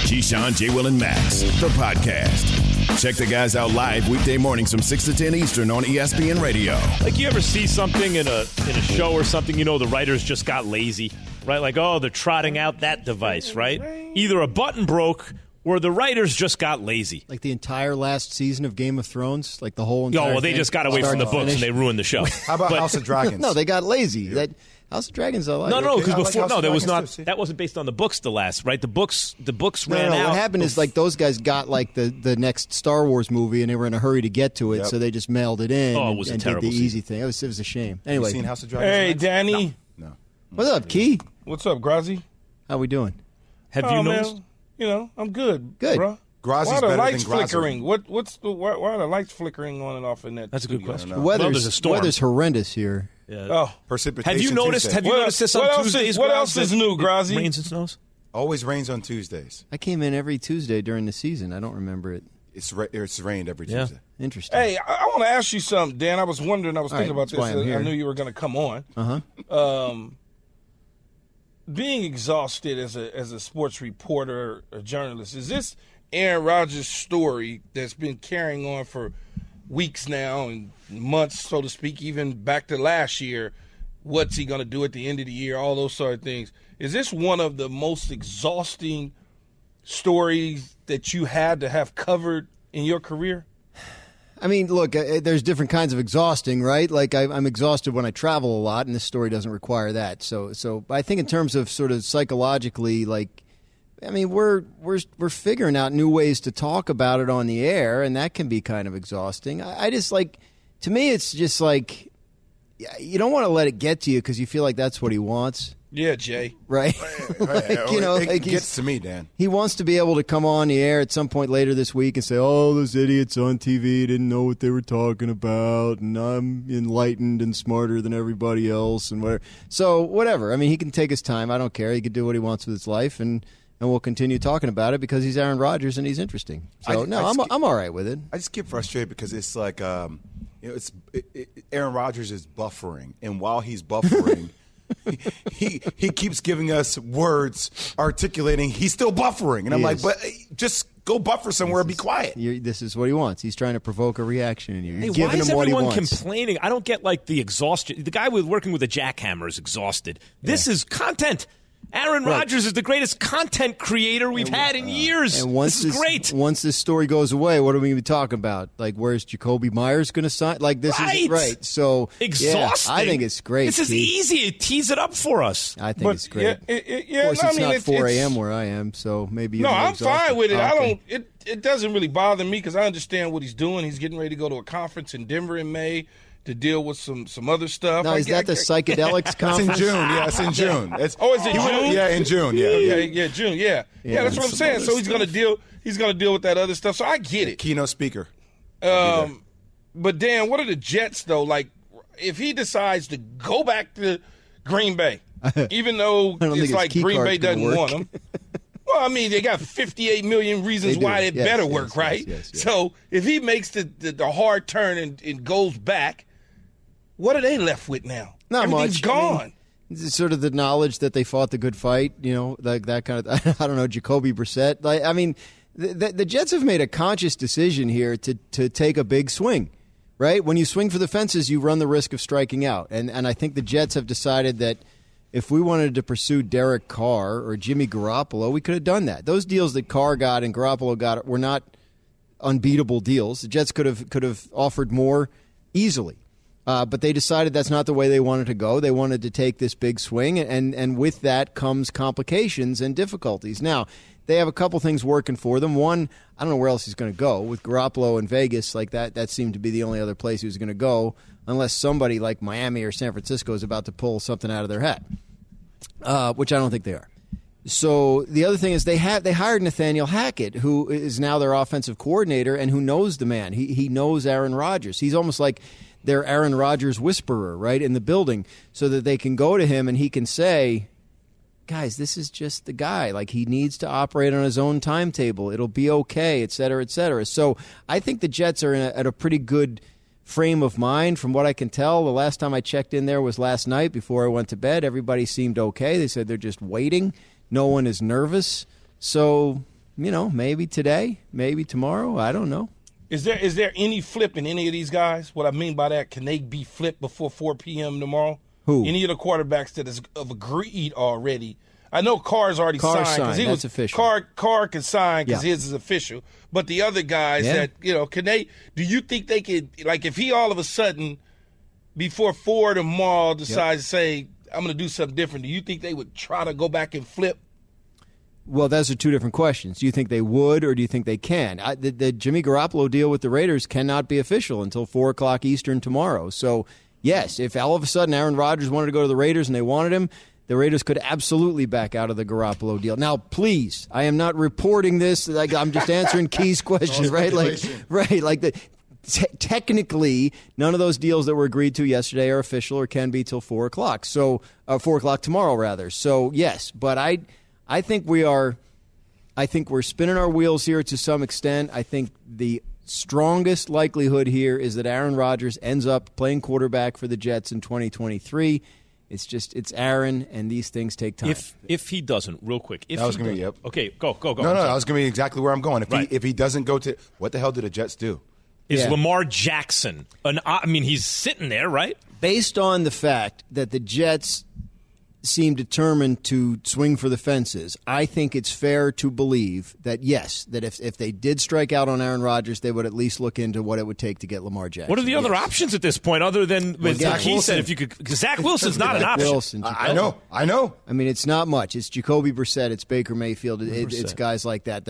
Keyshawn, J. Will, and Max, the podcast. Check the guys out live weekday mornings from 6 to 10 Eastern on ESPN Radio. Like, you ever see something in a show or something, the writers just got lazy, right? Like, oh, they're trotting out that device, right? Either a button broke or the writers just got lazy. Like the entire last season of Game of Thrones, like the whole entire they just got away from the books and they ruined the show. How about House of Dragons? No, they got lazy. That House of Dragons, I like. No, because before, House there was not. too, that wasn't based on the books. The last, right? The books ran out. What happened is like those guys got like the next Star Wars movie, and they were in a hurry to get to it, so they just mailed it in. Oh, it was and a terrible did the season. easy thing. It was a shame. Anyway, You seen House of Dragons? Hey, Danny. No. What's up, Key? What's up, Grazi? How we doing? Have you noticed? Man, I'm good. Good. Bro. Grazi's why are the better lights than Grazi. flickering? Why are the lights flickering on and off in that? That's a good studio? question. know. There's a storm. Weather's horrendous here. Yeah. Oh, Precipitation Have you noticed? Tuesday. Have you noticed this on what else Tuesdays? is- what Grazi, else is that new, it Grazi? Rains and snows. Always rains on Tuesdays. I came in every Tuesday during the season. I don't remember it. It's rained every Yeah. Tuesday. Interesting. hey, I want to ask you something, Dan. I was wondering. I was thinking about that's why this. I'm here. I knew you were going to come on. Being exhausted as a sports reporter, a journalist, is this Aaron Rodgers' story that's been carrying on for weeks now and months, so to speak, even back to last year? What's he going to do at the end of the year? All those sort of things. Is this one of the most exhausting stories that you had to have covered in your career? I mean, look, there's different kinds of exhausting, right? Like I'm exhausted when I travel a lot, and this story doesn't require that. So I think in terms of sort of psychologically, like, I mean, we're figuring out new ways to talk about it on the air, and that can be kind of exhausting. I just like, to me, it's just like you don't want to let it get to you because you feel like that's what he wants. Yeah, Jay. Right? It gets to me, Dan. He wants to be able to come on the air at some point later this week and say, oh, those idiots on TV didn't know what they were talking about, and I'm enlightened and smarter than everybody else, and whatever. So, whatever. I mean, he can take his time. I don't care. He can do what he wants with his life, and we'll continue talking about it because he's Aaron Rodgers and he's interesting. So, I'm all right with it. I just get frustrated because it's like, Aaron Rodgers is buffering, and while he's buffering, he keeps giving us words articulating he's still buffering, and I'm like, but just go buffer somewhere and be quiet. This is what he wants. He's trying to provoke a reaction in you. You're Hey, giving why is him what he everyone wants. complaining? I don't get like the exhaustion. The guy working with a jackhammer is exhausted. This is content. Aaron Rodgers is the greatest content creator we've had in years. And once this is great. Once this story goes away, what are we going to be talking about? Like, where's Jacoby Myers going to sign? Like, this is right. So exhausting. Yeah, I think it's great. This is easy. Tease it up for us. I think it's great. Yeah, of course, no, it's I mean, not 4 a.m. where I am, so maybe you're I'm fine with it. Oh, okay. It doesn't really bother me because I understand what he's doing. He's getting ready to go to a conference in Denver in May to deal with some other stuff. Now, is that the psychedelics conference? It's in June. Yeah, it's in June. Is it June? Yeah, in June. Yeah. June. Yeah, that's what I'm saying. So he's going to deal. He's going to deal with that other stuff. So I get it. Keynote speaker. But Dan, what are the Jets though? Like, if he decides to go back to Green Bay, even though it's like Green Bay doesn't want him. Well, I mean, they got 58 million reasons why it better work, right? Yes. So if he makes the hard turn and goes back, what are they left with now? Not Everything's much. gone. I mean, it's sort of the knowledge that they fought the good fight, like that kind of. I don't know, Jacoby Brissett. Like, I mean, the Jets have made a conscious decision here to take a big swing, right? When you swing for the fences, you run the risk of striking out, and I think the Jets have decided that if we wanted to pursue Derek Carr or Jimmy Garoppolo, we could have done that. Those deals that Carr got and Garoppolo got were not unbeatable deals. The Jets could have offered more easily. But they decided that's not the way they wanted to go. They wanted to take this big swing, and with that comes complications and difficulties. Now, they have a couple things working for them. One, I don't know where else he's going to go. With Garoppolo in Vegas, like that seemed to be the only other place he was going to go, unless somebody like Miami or San Francisco is about to pull something out of their hat, which I don't think they are. So the other thing is they hired Nathaniel Hackett, who is now their offensive coordinator and who knows the man. He knows Aaron Rodgers. He's almost like their Aaron Rodgers whisperer, right, in the building, so that they can go to him and he can say, guys, this is just the guy. Like, he needs to operate on his own timetable. It'll be okay, et cetera, et cetera. So I think the Jets are at a pretty good frame of mind from what I can tell. The last time I checked in there was last night before I went to bed. Everybody seemed okay. They said they're just waiting. No one is nervous. So maybe today, maybe tomorrow. I don't know. Is there any flip in any of these guys? What I mean by that, can they be flipped before 4 p.m. tomorrow? Who? Any of the quarterbacks that have agreed already. I know Carr's already signed. That's official. Carr can sign because his is official. But the other guys that, can they – do you think they could – like if he all of a sudden before 4 tomorrow decides to say, I'm going to do something different, do you think they would try to go back and flip? Well, those are two different questions. Do you think they would or do you think they can? The Jimmy Garoppolo deal with the Raiders cannot be official until 4 o'clock Eastern tomorrow. So, yes, if all of a sudden Aaron Rodgers wanted to go to the Raiders and they wanted him, the Raiders could absolutely back out of the Garoppolo deal. Now, please, I am not reporting this. Like I'm just answering Key's question, right? Technically, none of those deals that were agreed to yesterday are official or can be till 4 o'clock. So, 4 o'clock tomorrow, rather. So, yes, but I think we're spinning our wheels here to some extent. I think the strongest likelihood here is that Aaron Rodgers ends up playing quarterback for the Jets in 2023. It's Aaron, and these things take time. If he doesn't, real quick. That was going to be, yep. Okay, go. No, that was going to be exactly where I'm going. If he doesn't go to, what the hell did the Jets do? Is Lamar Jackson, he's sitting there, right? Based on the fact that the Jets seem determined to swing for the fences, I think it's fair to believe that, yes, that if they did strike out on Aaron Rodgers, they would at least look into what it would take to get Lamar Jackson. What are the other options at this point other than Zach he Wilson. said if you could? Because Zach Wilson's not an option. Wilson, I know. I mean, it's not much. It's Jacoby Brissett. It's Baker Mayfield. It's guys like that.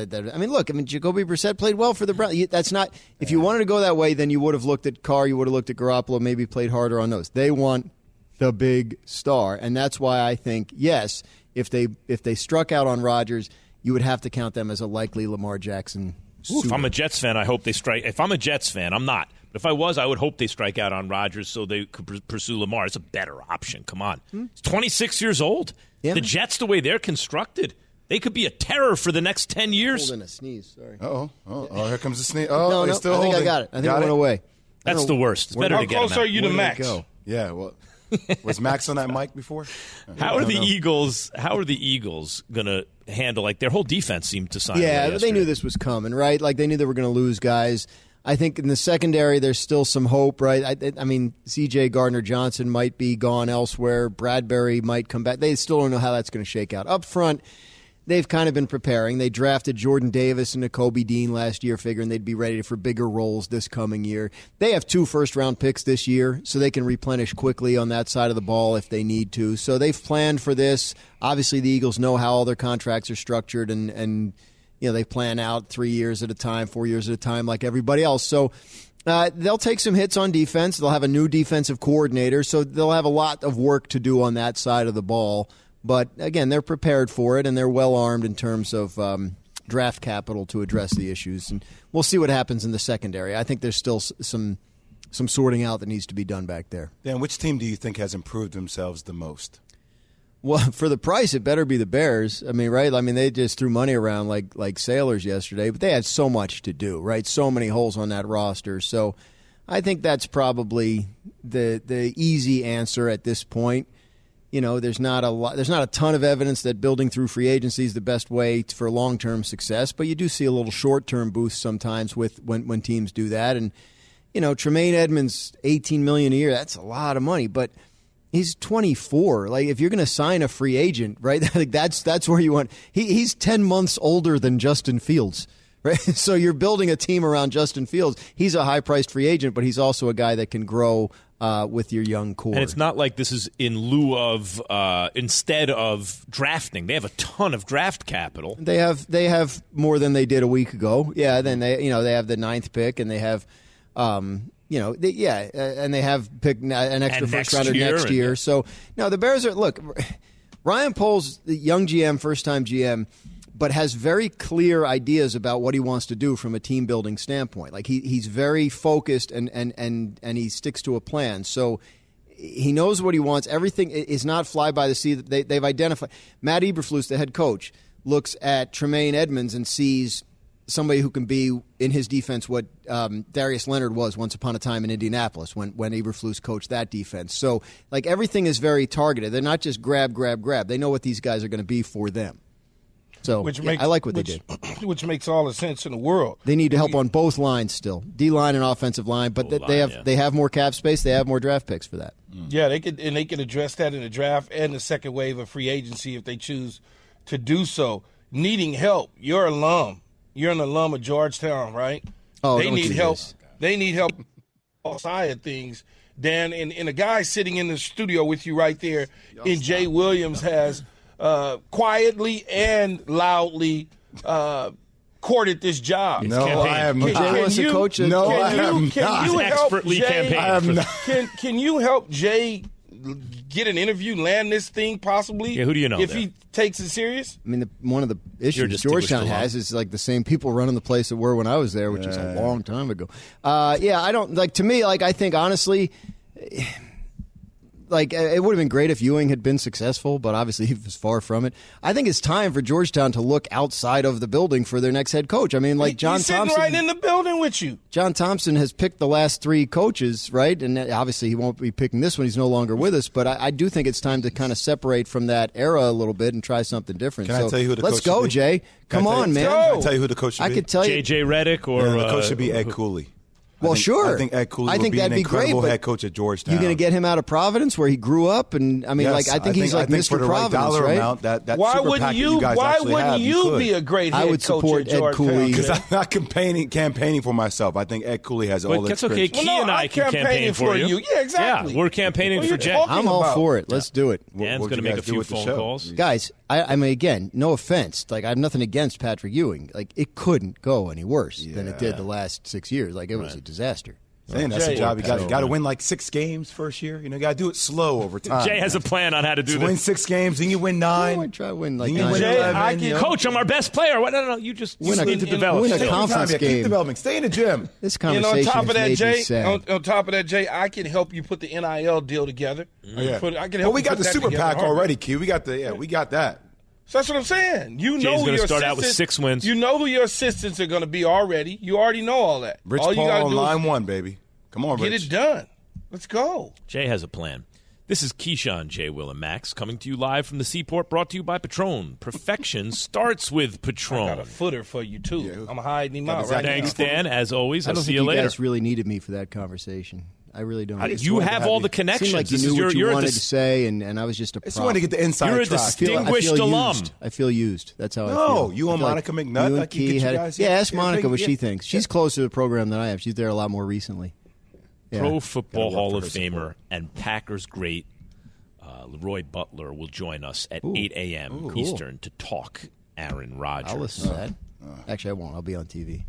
Jacoby Brissett played well for the Browns. That's not. If you wanted to go that way, then you would have looked at Carr. You would have looked at Garoppolo. Maybe played harder on those. They want the big star, and that's why I think yes, if they struck out on Rodgers, you would have to count them as a likely Lamar Jackson. If I'm a Jets fan, I hope they strike. If I'm a Jets fan, I'm not. But if I was, I would hope they strike out on Rodgers so they could pursue Lamar. It's a better option. Come on, He's 26 years old. Yeah. The Jets, the way they're constructed, they could be a terror for the next 10 years. Holding a sneeze. Sorry. Oh, here comes the sneeze. Oh, no, still I think holding. I got it. I think it went away. That's the worst. It's better to get him out. How close are you to Max? Go? Yeah, well, was Max on that mic before? How are the Eagles going to handle, like, their whole defense seemed to sign? Yeah, they knew this was coming, right? Like, they knew they were going to lose guys. I think in the secondary, there's still some hope, right? I mean, C.J. Gardner-Johnson might be gone elsewhere. Bradbury might come back. They still don't know how that's going to shake out. Up front, they've kind of been preparing. They drafted Jordan Davis and Nakobe Dean last year, figuring they'd be ready for bigger roles this coming year. They have 2 first-round picks this year, so they can replenish quickly on that side of the ball if they need to. So they've planned for this. Obviously, the Eagles know how all their contracts are structured, and they plan out 3 years at a time, 4 years at a time, like everybody else. So they'll take some hits on defense. They'll have a new defensive coordinator, so they'll have a lot of work to do on that side of the ball. But, again, they're prepared for it, and they're well-armed in terms of draft capital to address the issues. And we'll see what happens in the secondary. I think there's still some sorting out that needs to be done back there. Dan, which team do you think has improved themselves the most? Well, for the price, it better be the Bears. I mean, right? I mean, they just threw money around like sailors yesterday, but they had so much to do, right? So many holes on that roster. So I think that's probably the easy answer at this point. There's not a ton of evidence that building through free agency is the best way for long-term success, but you do see a little short-term boost sometimes when teams do that. And Tremaine Edmonds, $18 million a year, that's a lot of money, but he's 24. Like, if you're going to sign a free agent, right? Like that's where you want. He's 10 months older than Justin Fields. Right? So you're building a team around Justin Fields. He's a high-priced free agent, but he's also a guy that can grow with your young core. And it's not like this is in lieu of instead of drafting. They have a ton of draft capital. They have more than they did a week ago. Yeah, then they have the 9th pick, and they have and they have picked an extra first rounder next year. So no, the Bears are Ryan Poles, the young GM, first-time GM, but has very clear ideas about what he wants to do from a team-building standpoint. Like, he's very focused and he sticks to a plan. So he knows what he wants. Everything is not fly by the seat. They've identified. Matt Eberflus, the head coach, looks at Tremaine Edmonds and sees somebody who can be in his defense what Darius Leonard was once upon a time in Indianapolis when Eberflus coached that defense. So, everything is very targeted. They're not just grab. They know what these guys are going to be for them. So I like what they did. Which makes all the sense in the world. They need help on both lines still, D-line and offensive line, but they have more cap space. They have more draft picks for that. Yeah, they could address that in the draft and the second wave of free agency if they choose to do so. Needing help. You're an alum. You're an alum of Georgetown, right? Oh, they need help. They need help all sides of things. Dan, and a guy sitting in the studio with you right there, and Jay Williams has quietly and loudly courted this job. No, I am not. Jay wants to coach it. No, I am not. Can you help Jay? I am not. Can you help Jay get an interview, land this thing possibly? Yeah, who do you know if there? he takes it serious? I mean, one of the issues Georgetown has is like the same people running the place that were when I was there, which is a long time ago. I don't like. To me, like I think honestly, like it would have been great if Ewing had been successful, but obviously he was far from it. I think it's time for Georgetown to look outside of the building for their next head coach. I mean, like John Thompson, sitting right in the building with you. John Thompson has picked the last 3 coaches, right? And obviously he won't be picking this one. He's no longer with us. But I do think it's time to kind of separate from that era a little bit and try something different. Can I tell you who the coach let's go, should be? Jay. Come on, man. Can I tell you who the coach should be? I could tell you. J.J. Redick or the coach should be Ed Cooley. Well, sure. I think Ed Cooley would be that'd an incredible great, head coach at Georgetown. You're going to get him out of Providence, where he grew up, and I mean, Yes, I think he's like Mr. for the Providence, right dollar right? amount, that Why super wouldn't packet you? guys Why actually wouldn't have, you could. be a great head I would coach support at Ed Georgetown? Cooley. Because I'm not campaigning for myself. I think Ed Cooley has all the that's okay. experience. Key and I can campaign for you. Yeah, exactly. Yeah, we're campaigning for Jay. I'm all for it. Let's do it. Dan's going to make a few phone calls. Guys, I mean, again, no offense. Like, I have nothing against Patrick Ewing. Like, it couldn't go any worse than it did the last 6 years. Like, it was a disaster. Man, that's a job. You got to win like 6 games first year. You got to do it slow over time. Jay has a plan on how to do so this. win 6 games, then you win 9. I try to win like then you 9. win Jay, 11. Coach, I'm our best player. No, you just Win a- need to develop. win a skills. conference Keep game. developing. Stay in the gym. This And conversation on top of has that, made me Jay, sad. on top of that, Jay, I can help you put the NIL deal together. I can help. Well, we you got put the that super together. PAC already, Q. We got that. So that's what I'm saying. You Jay's know who gonna your start out with assistants- 6 wins. You know who your assistants are going to be already. You already know all that. Rich all you Paul gotta on do line is 1, baby. Come on, get Rich. it done. Let's go. Jay has a plan. This is Keyshawn, J. Will, and Max coming to you live from the Seaport, brought to you by Patron. Perfection starts with I got Patron. a footer for you too. I'm hiding him out right Thanks, now. Dan. As always, I I'll don't see think you you later. guys really needed me for that conversation. I really don't. You have all the It connections. seemed like you This knew is what you you're wanted a to say, and I was just a I just prop. want to get the inside You're a track. distinguished alum. I feel used. That's how I feel. No, you I and feel Monica McNutt, you like you Key get you had- guys- Yeah, ask yeah, Monica what yeah. she thinks. She's closer to the program than I am. She's there a lot more recently. Yeah. Pro Football Gotta work Hall for of her Famer support. and Packers great Leroy Butler will join us at 8 a.m. Cool. Eastern to talk Aaron Rodgers. I'll listen to that. Actually, I won't. I'll be on TV.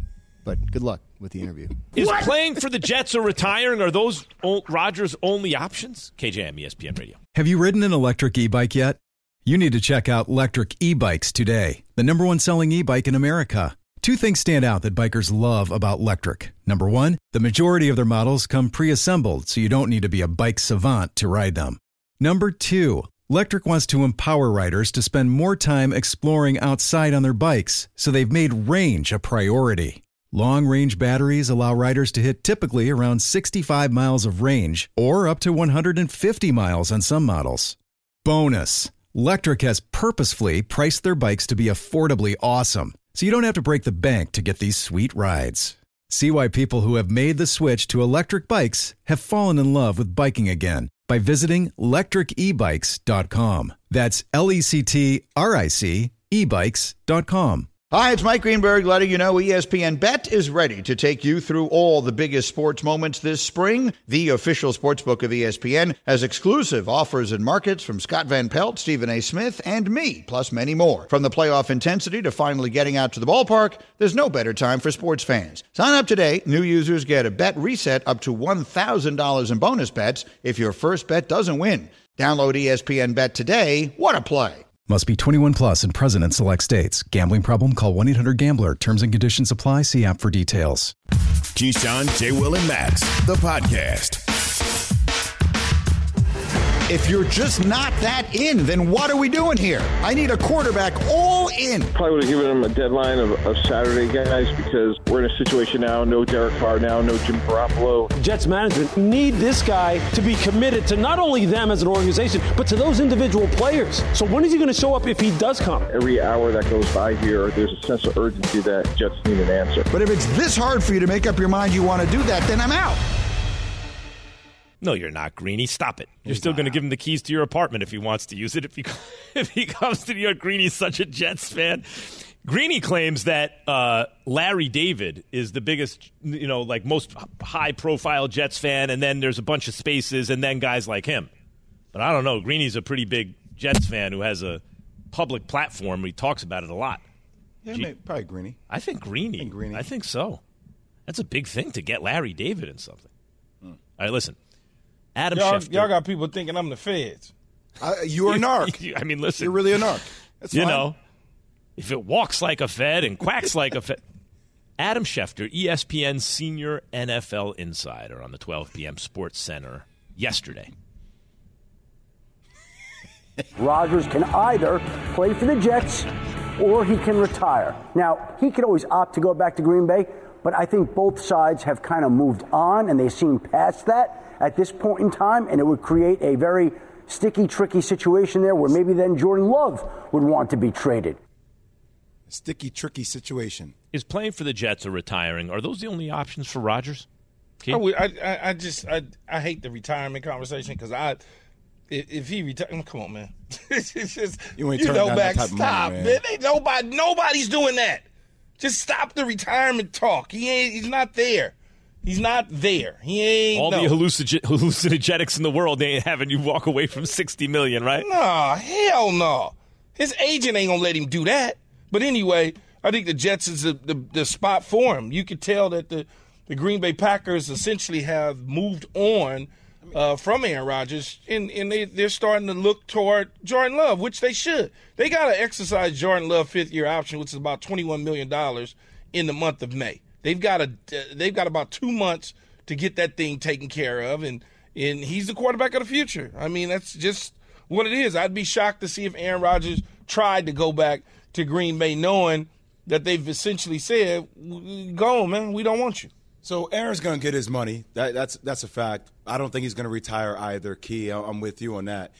But good luck with the interview. Is playing for the Jets or retiring, are those Rodgers' only options? KJM, ESPN Radio. Have you ridden an electric e-bike yet? You need to check out Electric E-Bikes today, the #1 selling e-bike in America. 2 things stand out that bikers love about Electric. Number 1, the majority of their models come pre-assembled, so you don't need to be a bike savant to ride them. Number 2, Electric wants to empower riders to spend more time exploring outside on their bikes, so they've made range a priority. Long-range batteries allow riders to hit typically around 65 miles of range, or up to 150 miles on some models. Bonus, Electric has purposefully priced their bikes to be affordably awesome, so you don't have to break the bank to get these sweet rides. See why people who have made the switch to electric bikes have fallen in love with biking again by visiting lectricebikes.com. That's LECTRIC ebikes.com. Hi, it's Mike Greenberg letting you know ESPN Bet is ready to take you through all the biggest sports moments this spring. The official sportsbook of ESPN has exclusive offers and markets from Scott Van Pelt, Stephen A. Smith, and me, plus many more. From the playoff intensity to finally getting out to the ballpark, there's no better time for sports fans. Sign up today. New users get a bet reset up to $1,000 in bonus bets if your first bet doesn't win. Download ESPN Bet today. What a play. Must be 21 plus and present in select states. Gambling problem? Call 1-800-GAMBLER. Terms and conditions apply. See app for details. Keyshawn, J. Will, and Max, the podcast. If you're just not that in, then what are we doing here? I need a quarterback all in. Probably would have given him a deadline of Saturday, guys, because we're in a situation now, no Derek Carr now, no Jim Garoppolo. Jets management need this guy to be committed to not only them as an organization, but to those individual players. So when is he going to show up if he does come? Every hour that goes by here, there's a sense of urgency that Jets need an answer. But if it's this hard for you to make up your mind you want to do that, then I'm out. No, you're not, Greeny. Stop it. You're still going to give him the keys to your apartment if he wants to use it. If he comes to New York, Greeny's such a Jets fan. Greeny claims that Larry David is the biggest, most high-profile Jets fan, and then there's a bunch of spaces, and then guys like him. But I don't know. Greeny's a pretty big Jets fan who has a public platform where he talks about it a lot. Yeah, probably Greeny. I think Greeny. I think so. That's a big thing to get Larry David in something. All right, listen. Adam Schefter. Y'all got people thinking I'm the feds. You're a narc. I mean, listen. You're really a narc. That's fine. If it walks like a Fed and quacks like a Fed. Adam Schefter, ESPN's senior NFL insider on the 12 p.m. Sports Center yesterday. Rodgers can either play for the Jets or he can retire. Now, he could always opt to go back to Green Bay, but I think both sides have kind of moved on and they seem past that at this point in time, and it would create a very sticky, tricky situation there where maybe then Jordan Love would want to be traded. Sticky, tricky situation. Is playing for the Jets or retiring, are those the only options for Rodgers? I hate the retirement conversation because if he retires, come on, man. It's just, you ain't turn down that type stop, of money, man. Nobody's doing that. Just stop the retirement talk. He's not there. He's not there. He ain't. All the hallucinogenics in the world, they ain't having you walk away from $60 million, right? No, hell no. His agent ain't gonna let him do that. But anyway, I think the Jets is the spot for him. You could tell that the Green Bay Packers essentially have moved on from Aaron Rodgers, and they're starting to look toward Jordan Love, which they should. They got to exercise Jordan Love fifth-year option, which is about $21 million in the month of May. They've got about 2 months to get that thing taken care of, and he's the quarterback of the future. I mean, that's just what it is. I'd be shocked to see if Aaron Rodgers tried to go back to Green Bay knowing that they've essentially said, go on, man, we don't want you. So Aaron's going to get his money. That's a fact. I don't think he's going to retire either, Key. I'm with you on that.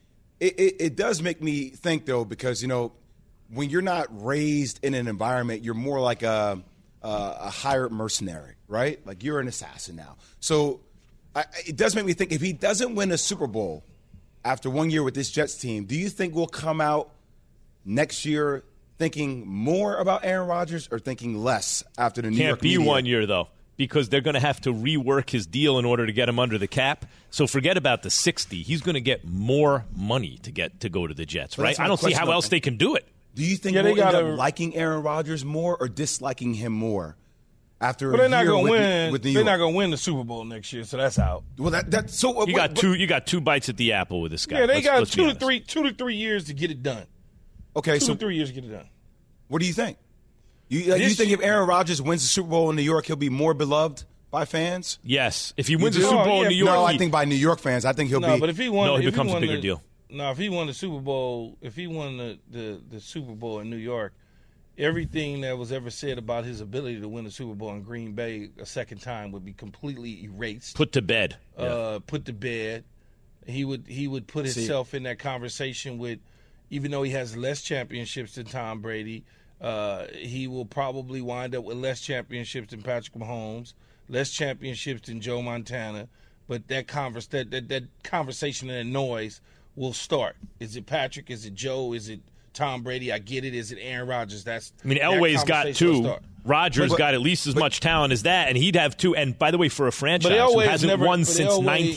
It does make me think, though, because, when you're not raised in an environment, you're more like a hired mercenary, right? Like you're an assassin now. So it does make me think if he doesn't win a Super Bowl after 1 year with this Jets team, do you think we'll come out next year thinking more about Aaron Rodgers or thinking less after the New York media? Can't be 1 year, though, because they're going to have to rework his deal in order to get him under the cap. So forget about the 60. He's going to get more money to go to the Jets, right? I don't see how else they can do it. Do you think we'll end up liking Aaron Rodgers more or disliking him more after a year with New York? They're not going to win the Super Bowl next year, so that's out. Well, that's so. You got two bites at the apple with this guy. Yeah, they got 2 to 3 years to get it done. Okay, 2 to 3 years to get it done. What do you think? You think if Aaron Rodgers wins the Super Bowl in New York, he'll be more beloved by fans? Yes. If he wins the Super Bowl in New York, I think by New York fans, I think he'll be. But if he won, he becomes a bigger deal. No, if he won the Super Bowl, if he won the Super Bowl in New York, everything that was ever said about his ability to win the Super Bowl in Green Bay a second time would be completely erased. Put to bed. Put to bed. He would put himself in that conversation with, even though he has less championships than Tom Brady, he will probably wind up with less championships than Patrick Mahomes, less championships than Joe Montana. But that conversation and that noise will start. Is it Patrick? Is it Joe? Is it Tom Brady? I get it. Is it Aaron Rodgers? Elway's got 2. Rodgers got at least as much talent as that, and he'd have 2. And by the way, for a franchise who hasn't won since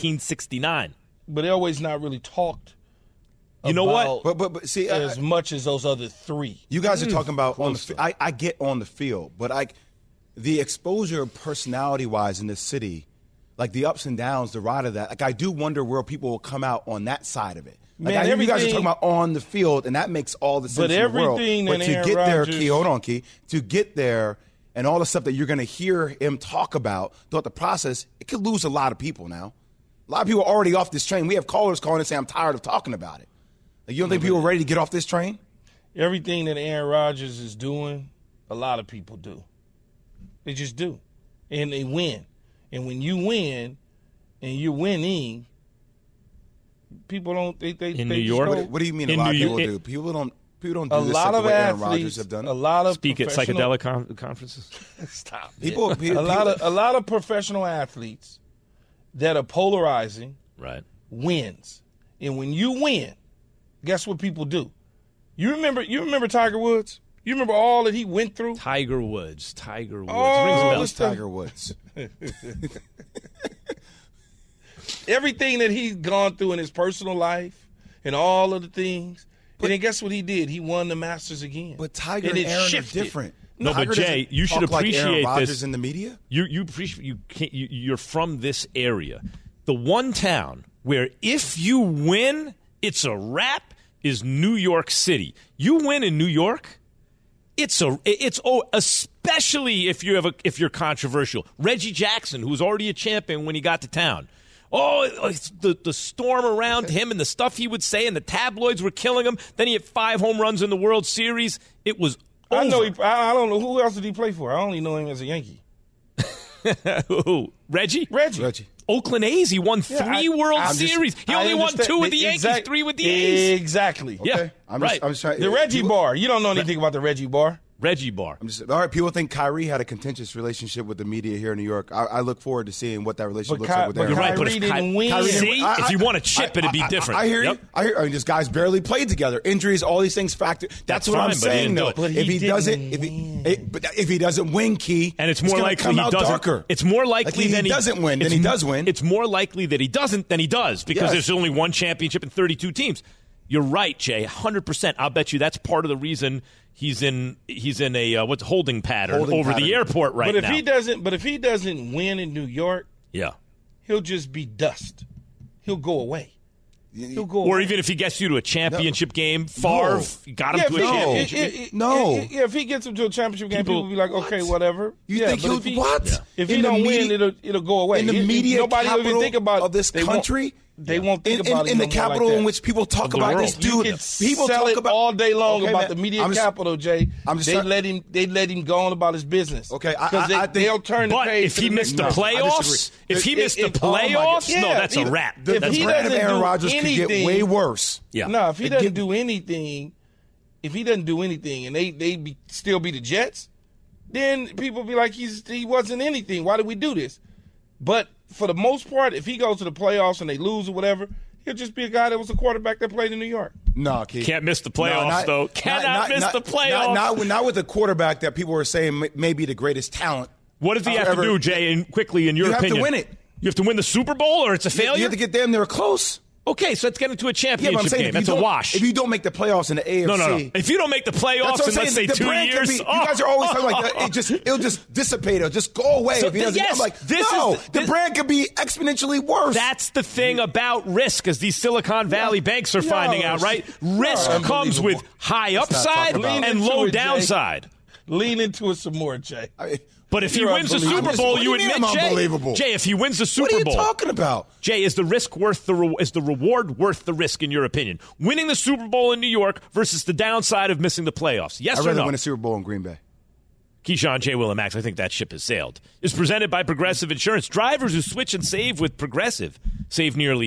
1969. But Elway's not really talked. You know what? But see, as much as those other 3. You guys are talking about on the. I get on the field, but the exposure personality-wise in this city. Like the ups and downs, the ride of that. Like I do wonder where people will come out on that side of it. Like I know you guys are talking about on the field, and that makes all the sense in the world. But to get there, Key, hold on, Key. To get there and all the stuff that you're going to hear him talk about throughout the process, it could lose a lot of people now. A lot of people are already off this train. We have callers calling and saying, I'm tired of talking about it. Like, you don't think people are ready to get off this train? Everything that Aaron Rodgers is doing, a lot of people do. They just do. And they win. And when you win and you're winning, people don't. They in New York. What do you mean? A lot of people do. People don't do a this lot the of way Aaron athletes, Rodgers have done. A lot of speak at psychedelic conferences. Stop. People. A lot of professional athletes that are polarizing. Right. Wins, and when you win, guess what people do? You remember Tiger Woods? You remember all that he went through? Tiger Woods. Oh, rings a bell. Tiger Woods. Everything that he's gone through in his personal life and all of the things. And then guess what he did? He won the Masters again. But Tiger and Aaron shifted. are different. No, Tiger but Jay, you should appreciate like Aaron Rodgers this in the media. You're from this area. The one town where if you win, it's a wrap is New York City. You win in New York, especially if you're controversial. Reggie Jackson, who was already a champion when he got to town. Oh, the storm around him and the stuff he would say, and the tabloids were killing him. Then he had 5 home runs in the World Series. It was over. I don't know. Who else did he play for? I only know him as a Yankee. Who? Reggie. Oakland A's. He won 3 World Series. He only won 2 with the Yankees, 3 with the A's. Exactly. Okay. Yeah. I'm just trying. The Reggie Bar. You don't know anything about the Reggie Bar. Reggie Bar. All right, people think Kyrie had a contentious relationship with the media here in New York. I look forward to seeing what that relationship looks like with Aaron. You're right, but Kyrie didn't win. If you want to chip, it'd be different. I hear you. I mean, this guy's barely played together. Injuries, all these things factor. That's what I'm saying, though. If he doesn't win, Key, and it's more likely he doesn't. Darker. It's more likely he doesn't win than he does win. It's more likely that he doesn't than he does because there's only one championship and 32 teams. You're right, Jay. 100%. I'll bet you that's part of the reason he's in a holding pattern over the airport right now. But if he doesn't win in New York, he'll just be dust. He'll go away. Or even if he gets you to a championship game, Favre got him to a championship game. If he gets him to a championship game, people will be like, okay, whatever. You think he'll what? If he don't win, it'll go away. In the media nobody will even think about of this country. They won't think about it in the capital like in which people talk about this dude. People talk about all day long about the media capital, Jay. They let him go on about his business. Okay, they'll turn the page. But if he missed the playoffs, no, that's a wrap. The brand of Aaron Rodgers could get way worse. Yeah. No, if he doesn't do anything, and they still be the Jets, then people be like, he wasn't anything. Why did we do this? But for the most part, if he goes to the playoffs and they lose or whatever, he'll just be a guy that was a quarterback that played in New York. No, Keith. Can't miss the playoffs, though. Cannot miss the playoffs. Not with a quarterback that people were saying may be the greatest talent. What does he have to do, Jay, in your opinion? You have to win it. You have to win the Super Bowl or it's a failure? You have to get them there close. Okay, so let's get into a championship game. That's a wash. If you don't make the playoffs in the AFC. No. If you don't make the playoffs in, let's say, 2 years. You guys are always talking like that. It'll just dissipate. It'll just go away. So if he doesn't. I'm like, the brand could be exponentially worse. That's the thing about risk, as these Silicon Valley banks are finding out, right? Risk comes with high upside and low downside. Lean into it some more, Jay. But if he wins the Super Bowl, you admit, Jay, if he wins the Super Bowl. What are you talking about? Jay, is the risk worth is the reward worth the risk, in your opinion? Winning the Super Bowl in New York versus the downside of missing the playoffs. Yes or no? I'd rather win a Super Bowl in Green Bay. Keyshawn, J. Will, and Max, I think that ship has sailed. Is presented by Progressive Insurance. Drivers who switch and save with Progressive save nearly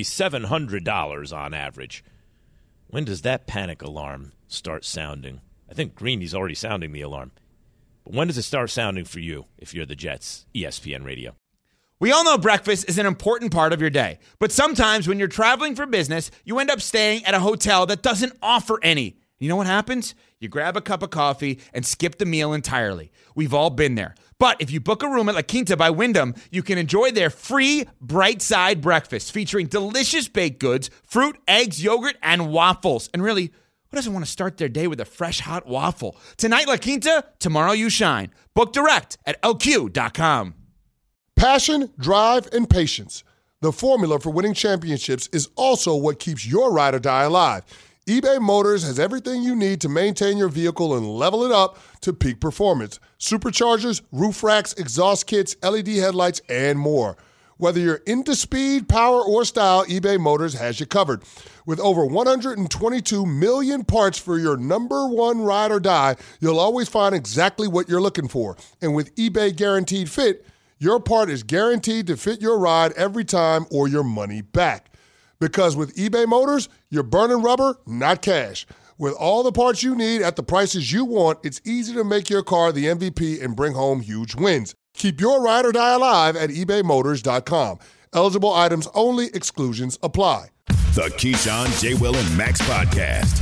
$700 on average. When does that panic alarm start sounding? I think Greeny's already sounding the alarm. But when does it start sounding for you if you're the Jets? ESPN Radio. We all know breakfast is an important part of your day. But sometimes when you're traveling for business, you end up staying at a hotel that doesn't offer any. You know what happens? You grab a cup of coffee and skip the meal entirely. We've all been there. But if you book a room at La Quinta by Wyndham, you can enjoy their free Bright Side breakfast featuring delicious baked goods, fruit, eggs, yogurt, and waffles. And really, who doesn't want to start their day with a fresh, hot waffle? Tonight, La Quinta, tomorrow you shine. Book direct at LQ.com. Passion, drive, and patience. The formula for winning championships is also what keeps your ride or die alive. eBay Motors has everything you need to maintain your vehicle and level it up to peak performance. Superchargers, roof racks, exhaust kits, LED headlights, and more. Whether you're into speed, power, or style, eBay Motors has you covered. With over 122 million parts for your number one ride or die, you'll always find exactly what you're looking for. And with eBay Guaranteed Fit, your part is guaranteed to fit your ride every time or your money back. Because with eBay Motors, you're burning rubber, not cash. With all the parts you need at the prices you want, it's easy to make your car the MVP and bring home huge wins. Keep your ride or die alive at ebaymotors.com. Eligible items only. Exclusions apply. The Keyshawn, J. Will, and Max podcast.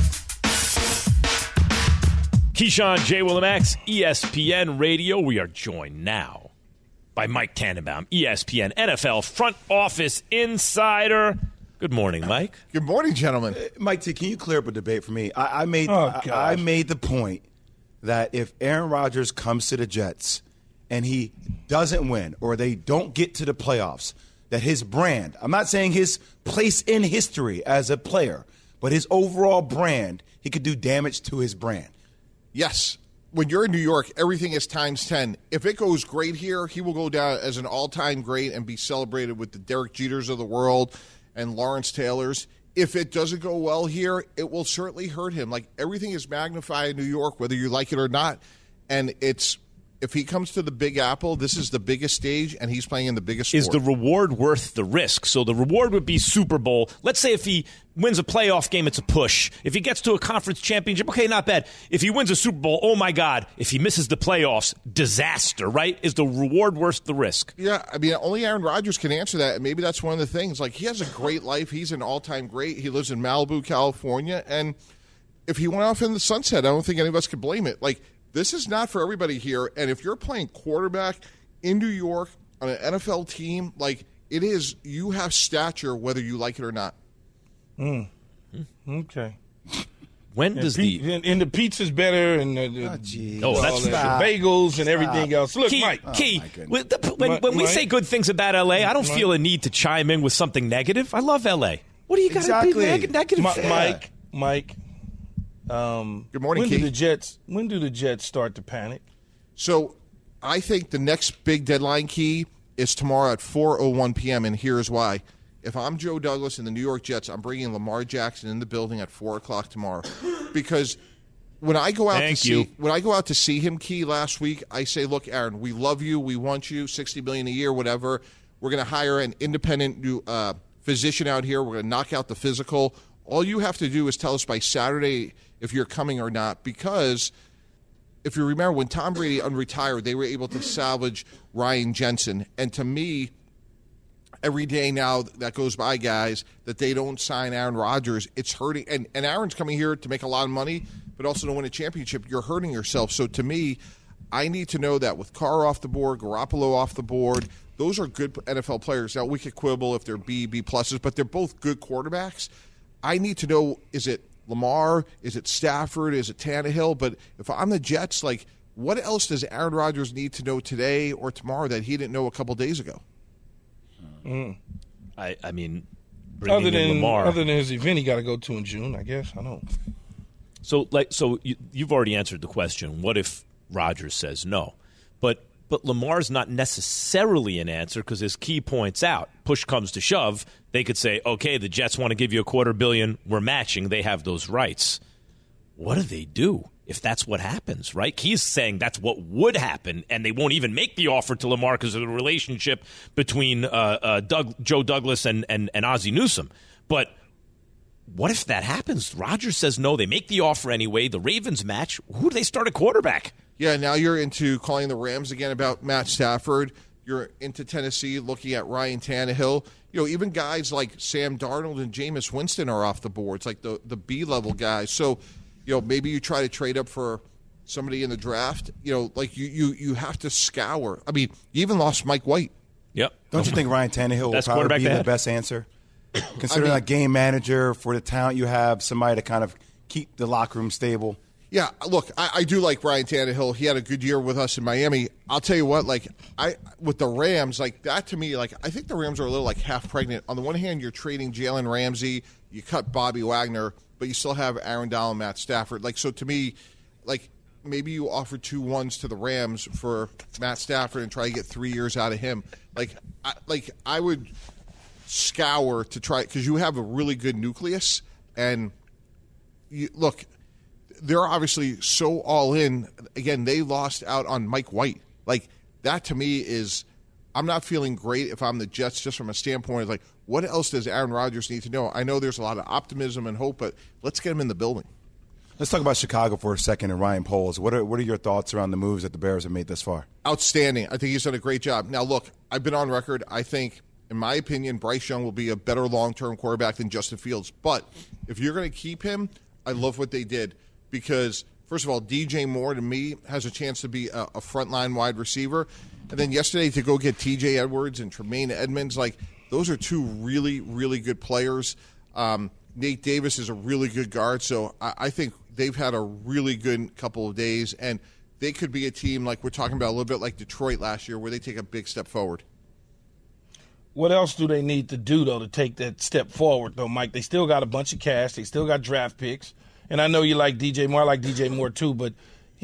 Keyshawn, J. Will, and Max, ESPN Radio. We are joined now by Mike Tannenbaum, ESPN NFL front office insider. Good morning, Mike. Good morning, gentlemen. Mike T, can you clear up a debate for me? I made the point that if Aaron Rodgers comes to the Jets and he doesn't win or they don't get to the playoffs, that his brand, I'm not saying his place in history as a player, but his overall brand, he could do damage to his brand. Yes. When you're in New York, everything is times 10. If it goes great here, he will go down as an all-time great and be celebrated with the Derek Jeters of the world and Lawrence Taylors. If it doesn't go well here, it will certainly hurt him. Like, everything is magnified in New York, whether you like it or not. And if he comes to the Big Apple, this is the biggest stage, and he's playing in the biggest sport. Is the reward worth the risk? So the reward would be Super Bowl. Let's say if he wins a playoff game, it's a push. If he gets to a conference championship, okay, not bad. If he wins a Super Bowl, oh, my God. If he misses the playoffs, disaster, right? Is the reward worth the risk? Yeah, I mean, only Aaron Rodgers can answer that, and maybe that's one of the things. Like, he has a great life. He's an all-time great. He lives in Malibu, California, and if he went off in the sunset, I don't think any of us could blame it. Like, this is not for everybody here, and if you're playing quarterback in New York on an NFL team, like, it is, you have stature whether you like it or not. Okay. When does the pizza's better and the bagels and everything else. Look, Key, Mike. When we say good things about L.A., I don't feel a need to chime in with something negative. I love L.A. What do you got to be negative for? Mike. Good morning, when Keith. When do the Jets start to panic? So I think the next big deadline, Key, is tomorrow at 4:01 p.m., and here's why. If I'm Joe Douglas and the New York Jets, I'm bringing Lamar Jackson in the building at 4 o'clock tomorrow. Because when I go out to see him, Key, last week, I say, look, Aaron, we love you, we want you, $60 million a year, whatever. We're going to hire an independent new physician out here. We're going to knock out the physical. All you have to do is tell us by Saturday if you're coming or not, because if you remember when Tom Brady unretired, they were able to salvage Ryan Jensen. And to me, every day now that goes by, guys, that they don't sign Aaron Rodgers, it's hurting. And Aaron's coming here to make a lot of money, but also to win a championship. You're hurting yourself. So to me, I need to know that with Carr off the board, Garoppolo off the board, those are good NFL players. Now, we could quibble if they're B pluses, but they're both good quarterbacks. I need to know, is it Lamar? Is it Stafford? Is it Tannehill? But if I'm the Jets, like, what else does Aaron Rodgers need to know today or tomorrow that he didn't know a couple days ago? I mean, other than his event he got to go to in June, I guess. I don't. So you've already answered the question. What if Rodgers says no? But Lamar's not necessarily an answer because, as Key points out, push comes to shove, they could say, okay, the Jets want to give you $250 million, we're matching, they have those rights. What do they do if that's what happens, right? Key's saying that's what would happen, and they won't even make the offer to Lamar because of the relationship between Joe Douglas and Ozzie Newsome. But what if that happens? Rodgers says no, they make the offer anyway, the Ravens match. Who do they start at quarterback? Yeah, now you're into calling the Rams again about Matt Stafford. You're into Tennessee looking at Ryan Tannehill. You know, even guys like Sam Darnold and Jameis Winston are off the board. It's like the B-level guys. So, you know, maybe you try to trade up for somebody in the draft. You know, like you have to scour. I mean, you even lost Mike White. Yep. Don't you think Ryan Tannehill will probably be the best answer? Considering a game manager, for the talent you have, somebody to kind of keep the locker room stable. Yeah, look, I do like Ryan Tannehill. He had a good year with us in Miami. I'll tell you what, like, with the Rams, like, that to me, like, I think the Rams are a little, like, half pregnant. On the one hand, you're trading Jalen Ramsey, you cut Bobby Wagner, but you still have Aaron Donald, Matt Stafford. Like, so to me, like, maybe you offer 2-1s to the Rams for Matt Stafford and try to get 3 years out of him. I would scour to try, because you have a really good nucleus, and look, they're obviously so all in. Again, they lost out on Mike White. Like, that to me is, I'm not feeling great if I'm the Jets, just from a standpoint of, like, what else does Aaron Rodgers need to know? I know there's a lot of optimism and hope, but let's get him in the building. Let's talk about Chicago for a second and Ryan Poles. What are your thoughts around the moves that the Bears have made thus far? Outstanding. I think he's done a great job. Now, look, I've been on record. I think, in my opinion, Bryce Young will be a better long-term quarterback than Justin Fields. But if you're going to keep him, I love what they did because, first of all, DJ Moore, to me, has a chance to be a frontline wide receiver. And then yesterday to go get TJ Edwards and Tremaine Edmonds, like, those are two really, really good players. Nate Davis is a really good guard, so I think they've had a really good couple of days, and they could be a team like we're talking about a little bit like Detroit last year where they take a big step forward. What else do they need to do, though, to take that step forward, though, Mike? They still got a bunch of cash. They still got draft picks. And I know you like DJ Moore. I like DJ Moore, too, but,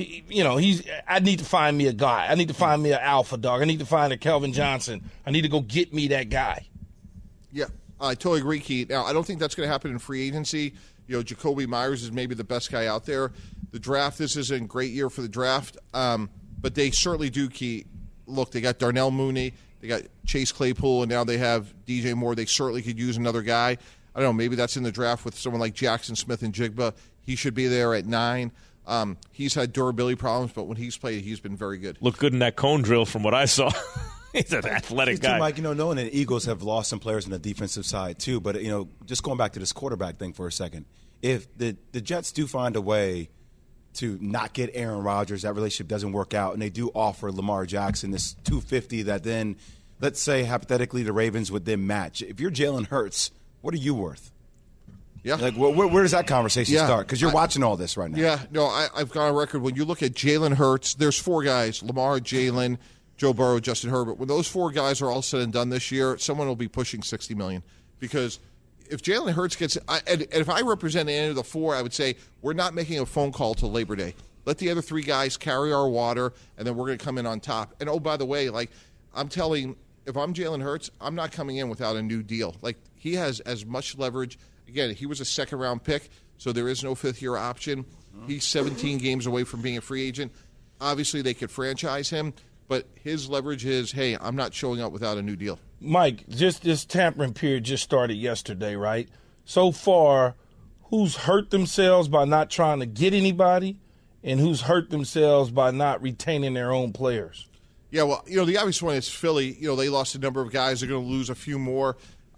I need to find me a guy. I need to find me an alpha dog. I need to find a Kelvin Johnson. I need to go get me that guy. Yeah, I totally agree, Keith. Now, I don't think that's going to happen in free agency. Jacoby Myers is maybe the best guy out there. The draft, this isn't a great year for the draft, but they certainly do, Keith. Look, they got Darnell Mooney, they got Chase Claypool, and now they have DJ Moore. They certainly could use another guy. I don't know, maybe that's in the draft with someone like Jackson Smith and Jigba. He should be there at 9. He's had durability problems, but when he's played, he's been very good. Looked good in that cone drill from what I saw. He's an athletic guy. Too, Mike, knowing that the Eagles have lost some players on the defensive side, too, but, just going back to this quarterback thing for a second, if the Jets do find a way to not get Aaron Rodgers, that relationship doesn't work out, and they do offer Lamar Jackson this $250 that then, let's say, hypothetically, the Ravens would then match. If you're Jalen Hurts, what are you worth? Yeah. Like, where does that conversation start? Because you're watching all this right now. Yeah, no, I've got a record. When you look at Jalen Hurts, there's 4 guys, Lamar, Jalen, Joe Burrow, Justin Herbert. When those 4 guys are all said and done this year, someone will be pushing $60 million. Because if Jalen Hurts gets and if I represent any of the 4, I would say we're not making a phone call till Labor Day. Let the other 3 guys carry our water, and then we're going to come in on top. And, oh, by the way, like, if I'm Jalen Hurts, I'm not coming in without a new deal. Like, he has as much leverage. Again, he was a second-round pick, so there is no fifth-year option. He's 17 games away from being a free agent. Obviously, they could franchise him, but his leverage is, hey, I'm not showing up without a new deal. Mike, just this tampering period just started yesterday, right? So far, who's hurt themselves by not trying to get anybody and who's hurt themselves by not retaining their own players? Yeah, well, the obvious one is Philly. They lost a number of guys. They're going to lose a few more.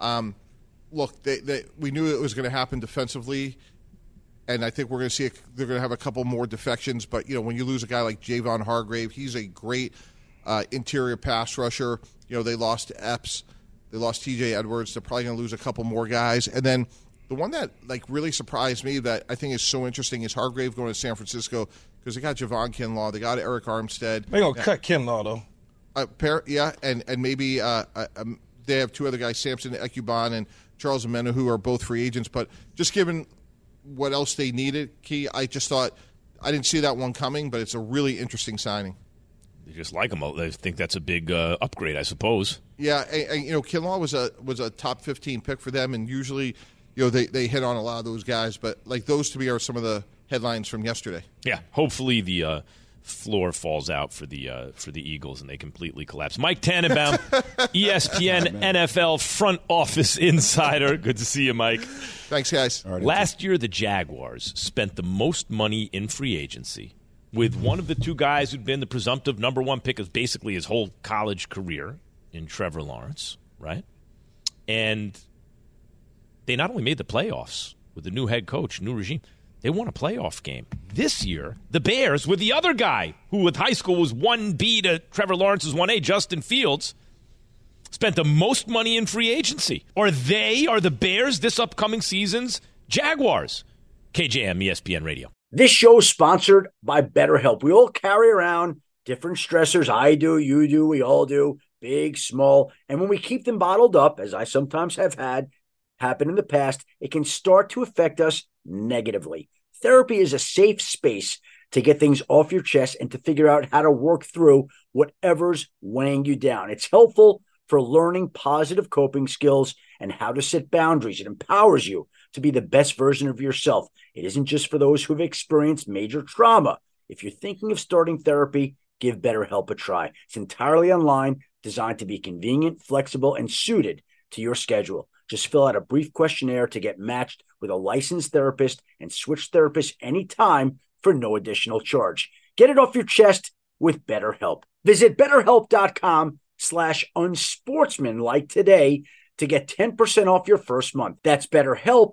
Look, we knew it was going to happen defensively, and I think we're going to see they're going to have a couple more defections. But, when you lose a guy like Javon Hargrave, he's a great interior pass rusher. They lost Epps. They lost TJ Edwards. They're probably going to lose a couple more guys. And then the one that, really surprised me that I think is so interesting is Hargrave going to San Francisco because they got Javon Kinlaw. They got Eric Armstead. They're going to cut Kinlaw, though. Yeah, and maybe they have 2 other guys, Samson Ekuban and Charles Amena, who are both free agents. But just given what else they needed, Key, I just thought I didn't see that one coming, but it's a really interesting signing. They just like him. They think that's a big upgrade, I suppose. Yeah, and Kinlaw was a top 15 pick for them, and usually they hit on a lot of those guys. But those to me are some of the headlines from yesterday. Yeah, hopefully the floor falls out for the Eagles and they completely collapse. Mike Tannenbaum, ESPN NFL front office insider. Good to see you, Mike. Thanks, guys. Last year, the Jaguars spent the most money in free agency with one of the 2 guys who'd been the presumptive number 1 pick of basically his whole college career in Trevor Lawrence, right? And they not only made the playoffs with the new head coach, new regime, they won a playoff game. This year, the Bears, with the other guy who with high school was 1B to Trevor Lawrence's 1A, Justin Fields, spent the most money in free agency. Are the Bears this upcoming season's Jaguars? KJM, ESPN Radio. This show is sponsored by BetterHelp. We all carry around different stressors. I do, you do, we all do, big, small. And when we keep them bottled up, as I sometimes have had happen in the past, it can start to affect us negatively. Therapy is a safe space to get things off your chest and to figure out how to work through whatever's weighing you down. It's helpful for learning positive coping skills and how to set boundaries. It empowers you to be the best version of yourself. It isn't just for those who have experienced major trauma. If you're thinking of starting therapy, give BetterHelp a try. It's entirely online, designed to be convenient, flexible, and suited to your schedule. Just fill out a brief questionnaire to get matched with a licensed therapist and switch therapists anytime for no additional charge. Get it off your chest with BetterHelp. Visit BetterHelp.com/unsportsmanlike today to get 10% off your first month. That's BetterHelp,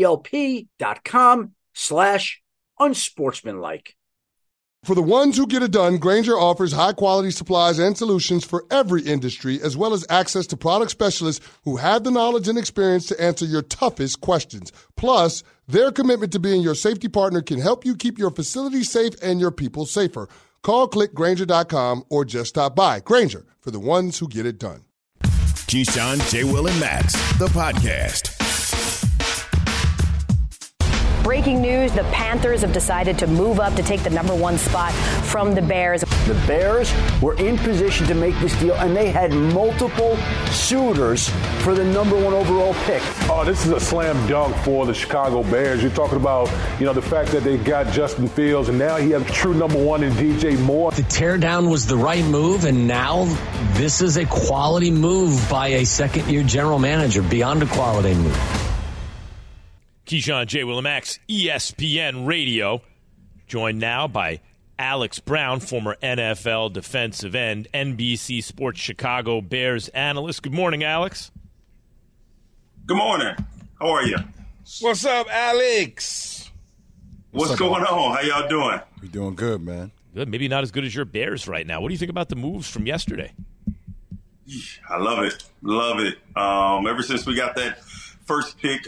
HELP.com/unsportsmanlike. For the ones who get it done, Grainger offers high-quality supplies and solutions for every industry, as well as access to product specialists who have the knowledge and experience to answer your toughest questions. Plus, their commitment to being your safety partner can help you keep your facility safe and your people safer. Call, click Grainger.com, or just stop by. Grainger, for the ones who get it done. Keyshawn, J. Will, and Max, the podcast. Breaking news, the Panthers have decided to move up to take the number 1 spot from the Bears. The Bears were in position to make this deal, and they had multiple suitors for the number 1 overall pick. Oh, this is a slam dunk for the Chicago Bears. You're talking about, the fact that they got Justin Fields, and now he has true number 1 in DJ Moore. The teardown was the right move, and now this is a quality move by a second-year general manager, beyond a quality move. Keyshawn, J. Will, and Max, ESPN Radio. Joined now by Alex Brown, former NFL defensive end, NBC Sports Chicago Bears analyst. Good morning, Alex. Good morning. How are you? What's up, Alex? What's going on? How y'all doing? We're doing good, man. Good. Maybe not as good as your Bears right now. What do you think about the moves from yesterday? I love it. Love it. Ever since we got that first pick,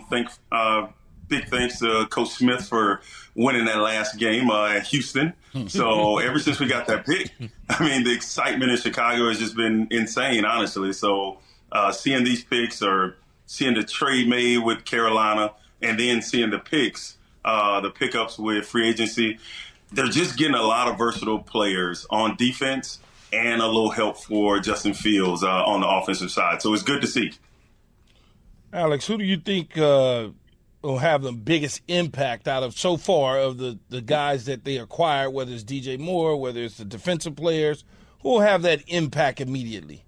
big thanks to Coach Smith for winning that last game at Houston. So ever since we got that pick, the excitement in Chicago has just been insane, honestly. So seeing these picks, or seeing the trade made with Carolina, and then seeing the picks, the pickups with free agency, they're just getting a lot of versatile players on defense and a little help for Justin Fields on the offensive side. So it's good to see. Alex, who do you think will have the biggest impact out of so far of the guys that they acquired, whether it's DJ Moore, whether it's the defensive players, who will have that impact immediately?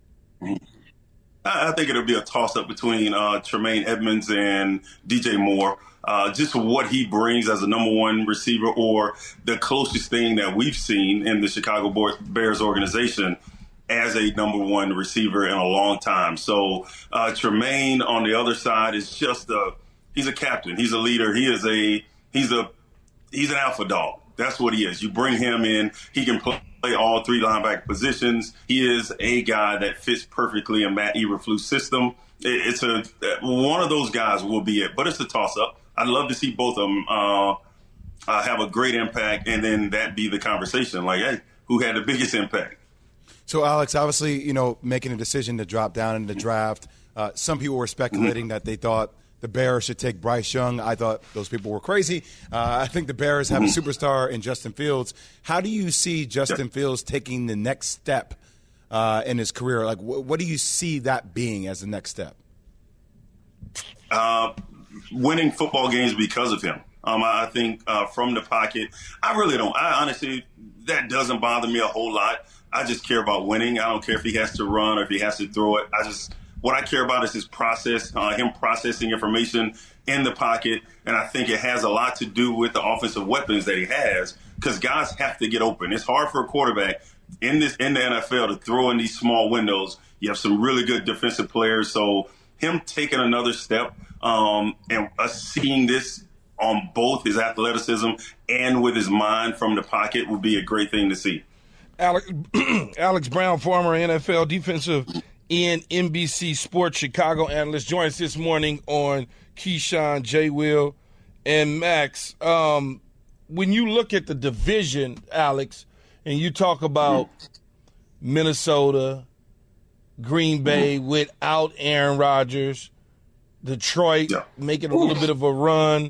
I think it'll be a toss-up between Tremaine Edmonds and DJ Moore. Just what he brings as a number 1 receiver, or the closest thing that we've seen in the Chicago Bears organization as a number 1 receiver in a long time. So Tremaine on the other side is just he's a captain. He's a leader. He's an alpha dog. That's what he is. You bring him in, he can play all 3 linebacker positions. He is a guy that fits perfectly in Matt Eberflus' system. It's one of those guys will be it, but it's a toss-up. I'd love to see both of them have a great impact, and then that be the conversation. Like, hey, who had the biggest impact? So, Alex, obviously, making a decision to drop down in the draft, some people were speculating that they thought the Bears should take Bryce Young. I thought those people were crazy. I think the Bears have a superstar in Justin Fields. How do you see Justin Fields taking the next step in his career? Like, what do you see that being as the next step? Winning football games because of him. I think from the pocket, I really don't. Honestly, that doesn't bother me a whole lot. I just care about winning. I don't care if he has to run or if he has to throw it. What I care about is his process, him processing information in the pocket. And I think it has a lot to do with the offensive weapons that he has, because guys have to get open. It's hard for a quarterback in the NFL to throw in these small windows. You have some really good defensive players. So him taking another step and us seeing this on both his athleticism and with his mind from the pocket would be a great thing to see. Alex Brown, former NFL defensive and NBC Sports Chicago analyst, joins us this morning on Keyshawn, J. Will, and Max. When you look at the division, Alex, and you talk about Minnesota, Green Bay without Aaron Rodgers, Detroit making a little bit of a run,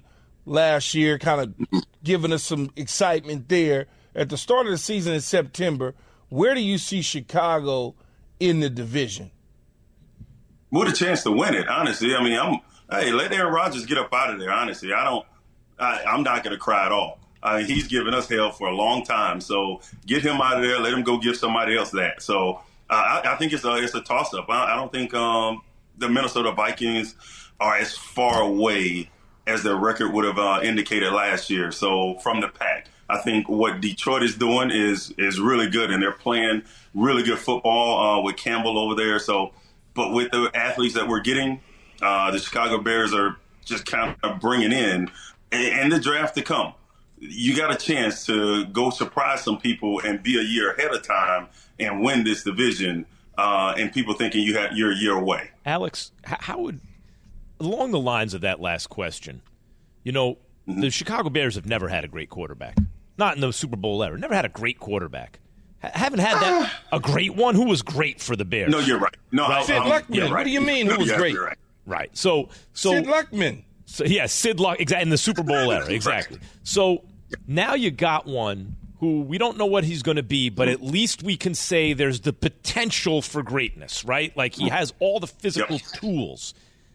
last year, kind of giving us some excitement there. At the start of the season in September, where do you see Chicago in the division? With a chance to win it, honestly. I mean, let Aaron Rodgers get up out of there, honestly. I'm not going to cry at all. He's given us hell for a long time. So get him out of there. Let him go give somebody else that. So I think it's a toss-up. I don't think the Minnesota Vikings are as far away as their record would have indicated last year. So from the pack, I think what Detroit is doing is really good, and they're playing really good football with Campbell over there. So, but with the athletes that we're getting, the Chicago Bears are just kind of bringing in, and the draft to come. You got a chance to go surprise some people and be a year ahead of time and win this division, and people thinking you're a year away. Alex, how would, along the lines of that last question, the Chicago Bears have never had a great quarterback. Not in the Super Bowl era. Never had a great quarterback. Haven't had a great one. Who was great for the Bears? No, you're right. No, Sid Luckman. Yeah, right. What do you mean? Who was great? Right. Right. So Sid Luckman. So yeah, Sid Luck. Exactly in the Super Bowl era. Exactly. So now you got one who we don't know what he's going to be, but at least we can say there's the potential for greatness, right? Like he has all the physical tools.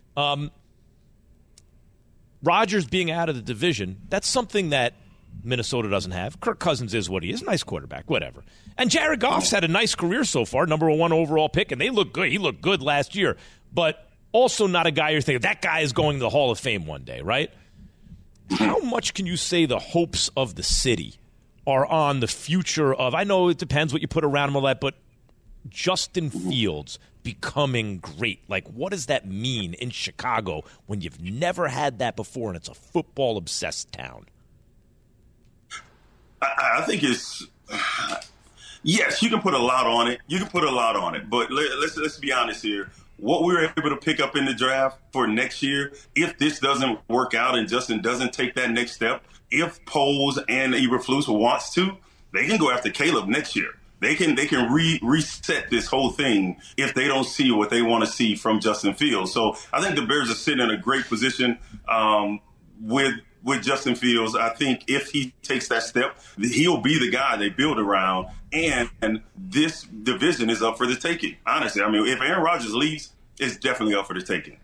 Rodgers being out of the division, that's something that Minnesota doesn't have. Kirk Cousins is what he is. Nice quarterback, whatever. And Jared Goff's had a nice career so far, number 1 overall pick, and they look good. He looked good last year, but also not a guy you're thinking, that guy is going to the Hall of Fame one day, right? How much can you say the hopes of the city are on the future of, I know it depends what you put around him all that, but Justin Fields becoming great? Like, what does that mean in Chicago when you've never had that before and it's a football-obsessed town? I think it's yes, you can put a lot on it. But let's be honest here. What we were able to pick up in the draft for next year, if this doesn't work out and Justin doesn't take that next step, if Poles and Eberflus wants to, they can go after Caleb next year. They can reset this whole thing if they don't see what they want to see from Justin Fields. So I think the Bears are sitting in a great position with Justin Fields. I think if he takes that step, he'll be the guy they build around, and this division is up for the taking. Honestly, I mean, if Aaron Rodgers leaves, it's definitely up for the taking.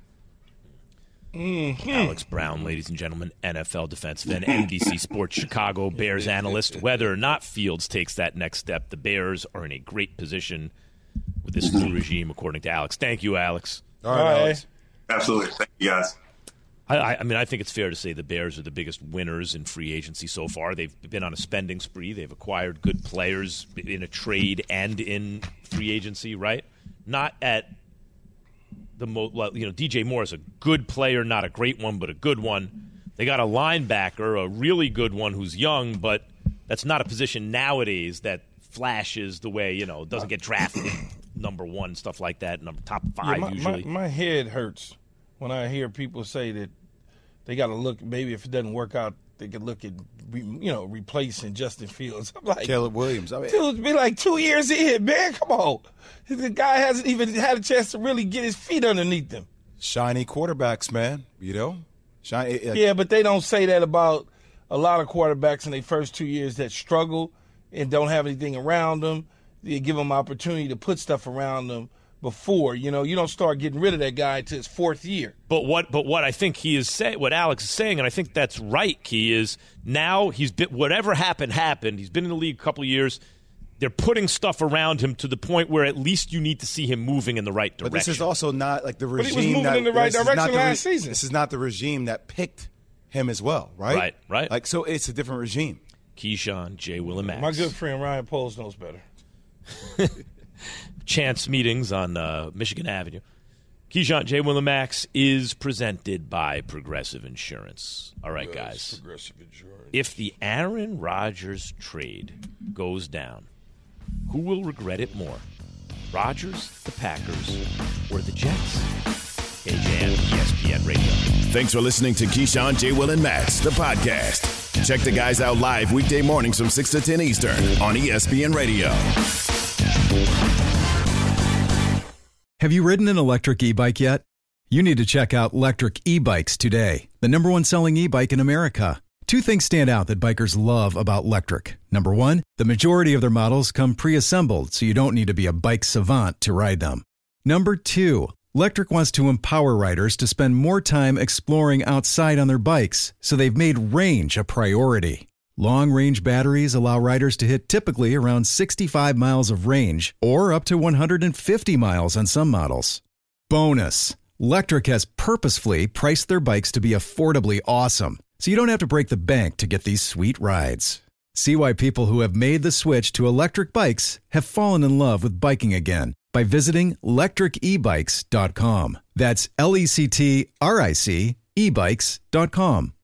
Mm-hmm. Alex Brown, ladies and gentlemen, NFL defensive end, NBC Sports Chicago Bears analyst. Whether or not Fields takes that next step, the Bears are in a great position with this new regime, according to Alex. Thank you, Alex. All right, Alex. Absolutely. Thank you, guys. I mean, I think it's fair to say the Bears are the biggest winners in free agency so far. They've been on a spending spree. They've acquired good players in a trade and in free agency, right? Not at the DJ Moore is a good player, not a great one, but a good one. They got a linebacker, a really good one who's young, but that's not a position nowadays that flashes the way, doesn't get drafted number 1, stuff like that, top 5 usually. My head hurts when I hear people say that they got to look, maybe if it doesn't work out, they could look at, replacing Justin Fields. I'm like, Caleb Williams. Dude, it's been like 2 years in, man. Come on. The guy hasn't even had a chance to really get his feet underneath him. Shiny quarterbacks, man. Yeah, but they don't say that about a lot of quarterbacks in their first 2 years that struggle and don't have anything around them. They give them opportunity to put stuff around them before. You don't start getting rid of that guy until his 4th year. But what I think he is saying, what Alex is saying, and I think that's right, Key, is now he's been, whatever happened. He's been in the league a couple of years. They're putting stuff around him to the point where at least you need to see him moving in the right direction. But this is also not like the regime. But he was moving in the right direction last season. This is not the regime that picked him as well, right? Right. Like, so it's a different regime. Keyshawn, J. Will, and Max. My good friend Ryan Poles knows better. Chance meetings on Michigan Avenue. Keyshawn, J. Will, and Max is presented by Progressive Insurance. All right, guys. Progressive Insurance. If the Aaron Rodgers trade goes down, who will regret it more? Rodgers, the Packers, or the Jets? KJM, ESPN Radio. Thanks for listening to Keyshawn, J. Will, and Max, the podcast. Check the guys out live weekday mornings from 6 to 10 Eastern on ESPN Radio. Have you ridden an electric e-bike yet? You need to check out Lectric E-Bikes today, the #1 selling e-bike in America. Two things stand out that bikers love about Lectric. Number one, the majority of their models come pre-assembled, so you don't need to be a bike savant to ride them. Number two, Lectric wants to empower riders to spend more time exploring outside on their bikes, so they've made range a priority. Long-range batteries allow riders to hit typically around 65 miles of range, or up to 150 miles on some models. Bonus, Lectric has purposefully priced their bikes to be affordably awesome, so you don't have to break the bank to get these sweet rides. See why people who have made the switch to electric bikes have fallen in love with biking again by visiting lectricebikes.com. That's LECTRIC ebikes.com.